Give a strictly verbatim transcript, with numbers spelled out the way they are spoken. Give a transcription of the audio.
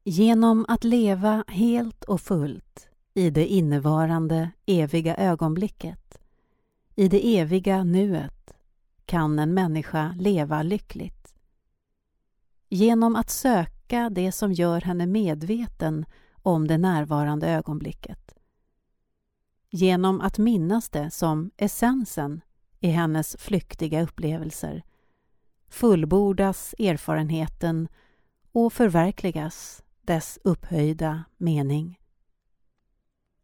Genom att leva helt och fullt i det innevarande eviga ögonblicket, i det eviga nuet, kan en människa leva lyckligt. Genom att söka det som gör henne medveten om det närvarande ögonblicket. Genom att minnas det som essensen i hennes flyktiga upplevelser, fullbordas erfarenheten och förverkligas dess upphöjda mening.